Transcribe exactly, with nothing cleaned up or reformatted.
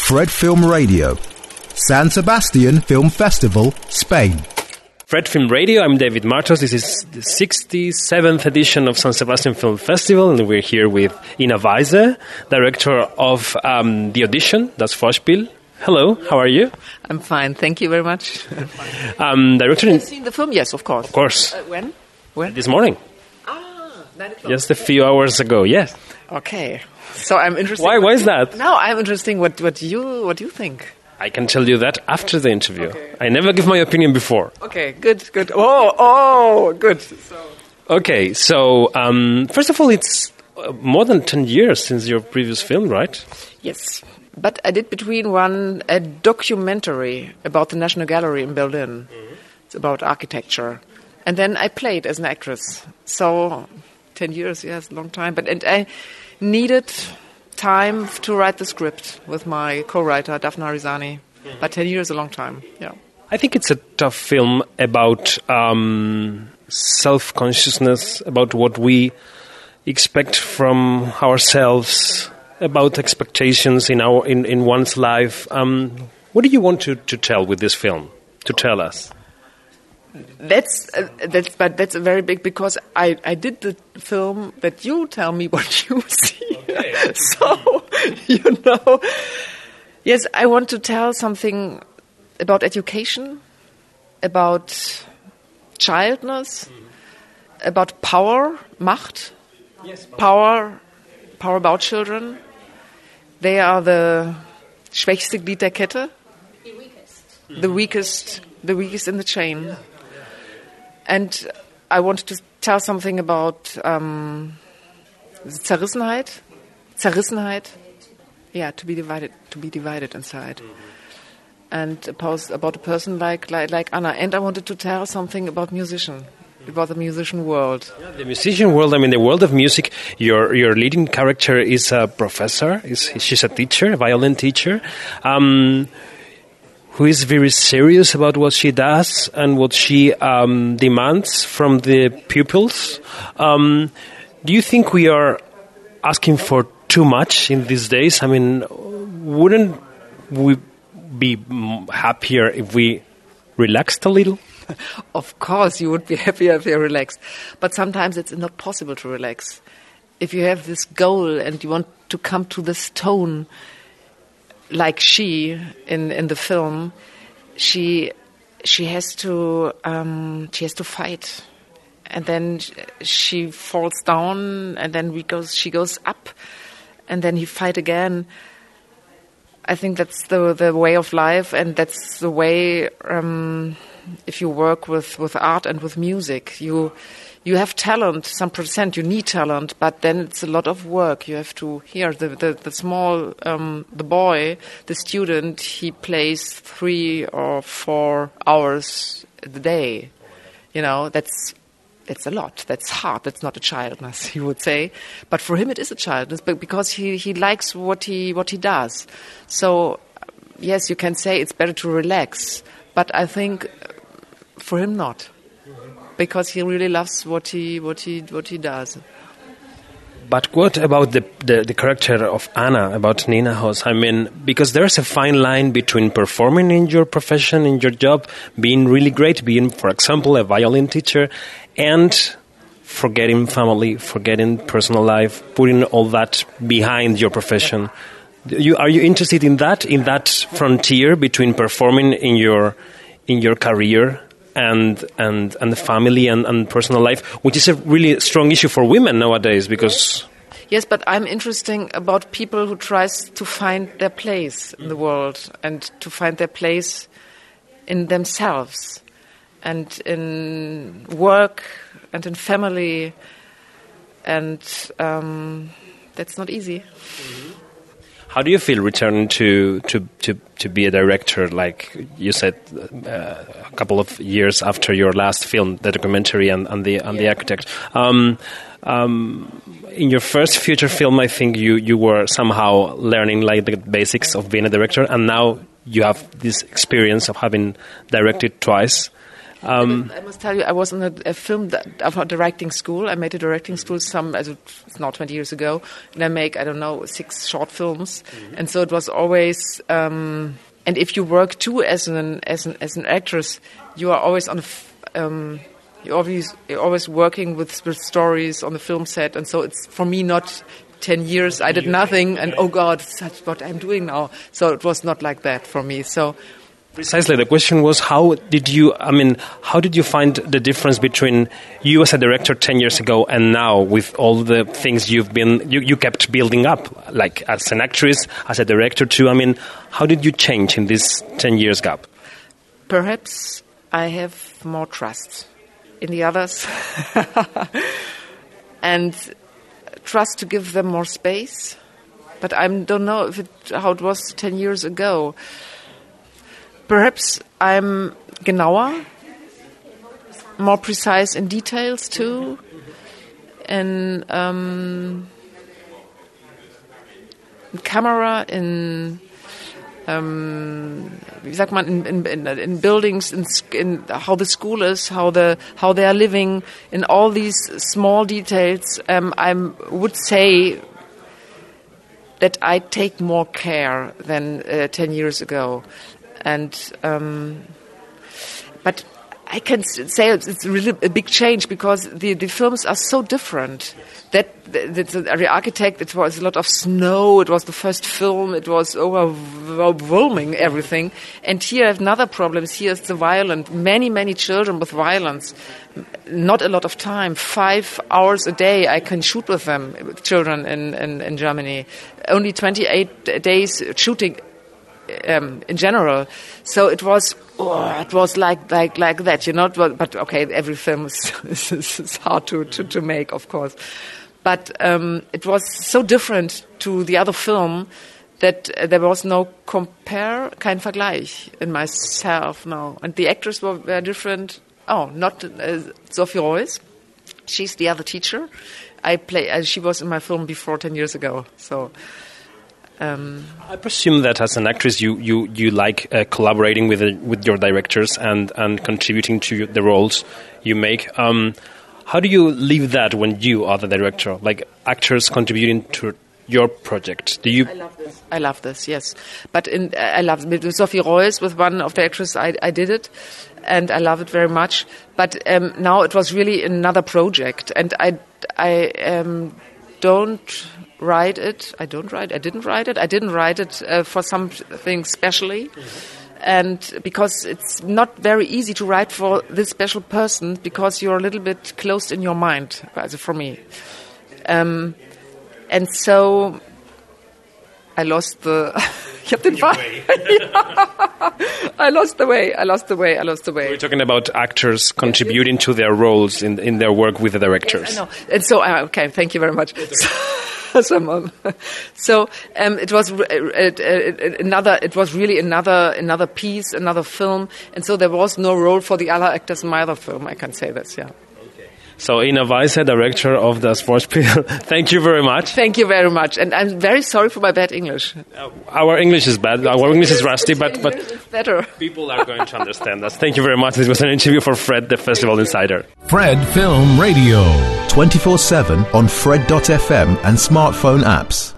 Fred Film Radio, San Sebastian Film Festival, Spain. Fred Film Radio, I'm David Martos. This is the sixty-seventh edition of San Sebastian Film Festival, and we're here with Ina Weise, director of um, The Audition, Das Vorspiel. Hello, how are you? I'm fine, thank you very much. um, director in... Have you seen the film? Yes, of course. Of course. Uh, when? When? This morning. Ah, nine o'clock. Just a few hours ago, yes. Okay, so I'm interested. Why? Why is that? No, I'm interested. What what you what you think? I can tell you that after the interview. Okay. I never give my opinion before. Okay, good, good. Oh, oh, good. So. Okay, so um, first of all, it's uh, more than ten years since your previous film, right? Yes, but I did between one a documentary about the National Gallery in Berlin. Mm-hmm. It's about architecture, and then I played as an actress. So ten years, yes, a long time. But and I needed time to write the script with my co-writer Daphne Arizani. Mm-hmm. But ten years is a long time. Yeah. I think it's a tough film about um, self-consciousness, about what we expect from ourselves, about expectations in our in, in one's life. Um, what do you want to, to tell with this film? To tell us? That's uh, that's but that's a very big, because I, I did the film that you tell me what you see. Okay. So you know, yes, I want to tell something about education, about childness, mm-hmm. about power, Macht, yes, power, power about children. They are the schwächste Glied der Kette, the weakest, mm-hmm. the weakest, the weakest in the chain. Yeah. And I wanted to tell something about um, Zerrissenheit, Zerrissenheit, yeah, to be divided, to be divided inside, mm-hmm. and about, about a person like, like like Anna. And I wanted to tell something about musician, about the musician world. Yeah, the musician world. I mean, the world of music. Your your leading character is a professor. Is she's a teacher, a violin teacher. Um, who is very serious about what she does and what she um, demands from the pupils. Um, do you think we are asking for too much in these days? I mean, wouldn't we be happier if we relaxed a little? Of course, you would be happier if you're relaxed. But sometimes it's not possible to relax. If you have this goal and you want to come to this tone, like she in, in the film, she she has to um, she has to fight, and then she falls down, and then we goes she goes up, and then he fight again. I think that's the the way of life, and that's the way. Um, if you work with, with art and with music, you. You have talent, some percent, you need talent, but then it's a lot of work. You have to, here, the, the, the small, um, the boy, the student, he plays three or four hours a day. You know, that's, that's a lot. That's hard. That's not a childness, he would say. But for him it is a childness, but because he, he likes what he, what he does. So, yes, you can say it's better to relax, but I think for him not. Because he really loves what he what he what he does. But what about the, the the character of Anna, about Nina Hoss? I mean, because there's a fine line between performing in your profession, in your job, being really great, being, for example, a violin teacher, and forgetting family, forgetting personal life, putting all that behind your profession. You, are you interested in that, in that frontier between performing in your in your career and and and the family and, and personal life, which is a really strong issue for women nowadays, because... Yes, but I'm interested about people who tries to find their place in the world and to find their place in themselves and in work and in family, and um, that's not easy. Mm-hmm. How do you feel returning to, to, to, to be a director, like you said, uh, a couple of years after your last film, the documentary and, and the and yeah. the architect? Um, um, in your first feature film, I think you, you were somehow learning like the basics of being a director, and now you have this experience of having directed twice. Um, I must tell you, I was in a, a film that, of a directing school. I made a directing school some, as it's now twenty years ago, and I make I don't know six short films, mm-hmm. and so it was always. Um, and if you work too as an as an as an actress, you are always on. A f- um, you're always you're always working with, with stories on the film set, and so it's for me not. Ten years I did nothing, and oh God, that's what I'm doing now. So it was not like that for me. So precisely, the question was, how did you? I mean, how did you find the difference between you as a director ten years ago and now, with all the things you've been you, you kept building up, like as an actress, as a director too? I mean, how did you change in this ten years gap? Perhaps I have more trust in the others, and. Trust to give them more space, but I don't know if it, how it was ten years ago. Perhaps I'm genauer, more precise in details too, and um, in camera, in um, wie sagt man, in, in, in buildings, in, in how the school is, how the how they are living, in all these small details. Um, I would say that I take more care than uh, ten years ago, and um, but I can say it's, it's really a big change because the, the films are so different. That the, the, the Architect, it was a lot of snow. It was the first film. It was overwhelming everything. And here I have another problems. Here is the violence. Many, many children with violence. Not a lot of time. Five hours a day I can shoot with them, with children in, in, in Germany. Only twenty-eight days shooting um, in general. So it was, oh, it was like like like that, you know. But okay, every film is, is, is hard to, to, to make, of course. But um, it was so different to the other film that uh, there was no compare, kein Vergleich in myself now. And the actors were, were different. Oh, not uh, Sophie Royce. She's the other teacher. I play. Uh, she was in my film before ten years ago. So. Um, I presume that as an actress, you you you like uh, collaborating with uh, with your directors and and contributing to the roles you make. Um, how do you leave that when you are the director? Like actors contributing to your project. Do you? I love this. I love this. Yes, but in I love with Sophie Royce, with one of the actresses, I I did it, and I love it very much. But um, now it was really another project, and I I um, don't. write it. I don't write. I didn't write it. I didn't write it uh, for something specially, mm-hmm. and because it's not very easy to write for this special person because you're a little bit closed in your mind. Also for me, um, and so I lost the. Ich hab den I lost the way. I lost the way. I lost the way. We're talking about actors contributing to their roles in in their work with the directors. Yes, I know. And so, uh, okay, thank you very much. So, so um, it was uh, uh, another. It was really another another piece, another film, and so there was no role for the other actors in my other film. I can say this, yeah. Okay. So, Ina Weisse, director of Das Vorspiel, thank you very much. Thank you very much, and I'm very sorry for my bad English. Uh, our English is bad. Our English is rusty, but but it's better. People are going to understand us. Thank you very much. This was an interview for Fred, the Festival Insider. Fred Film Radio. twenty-four seven on Fred dot f m and smartphone apps.